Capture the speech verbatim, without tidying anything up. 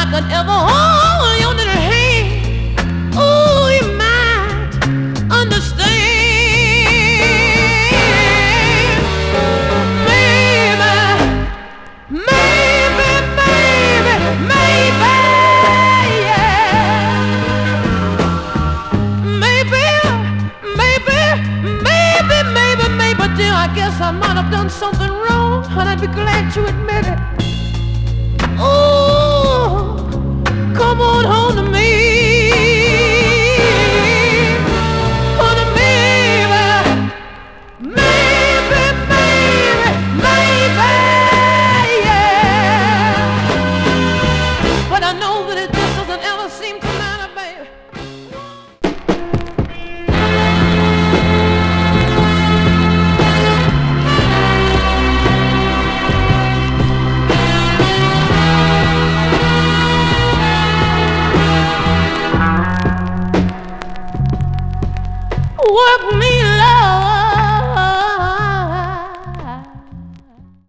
could ever hold your little hand. Oh, you might understand. Maybe, maybe, maybe, maybe, yeah. Maybe, maybe, maybe, maybe, maybe, dear, I guess I might have done something wrong, and I'd be glad to admit it. Oh, come on home to me. Oh, to me, baby. Maybe, maybe, maybe, yeah. But I know that it just doesn't ever seem to matter, baby. Work me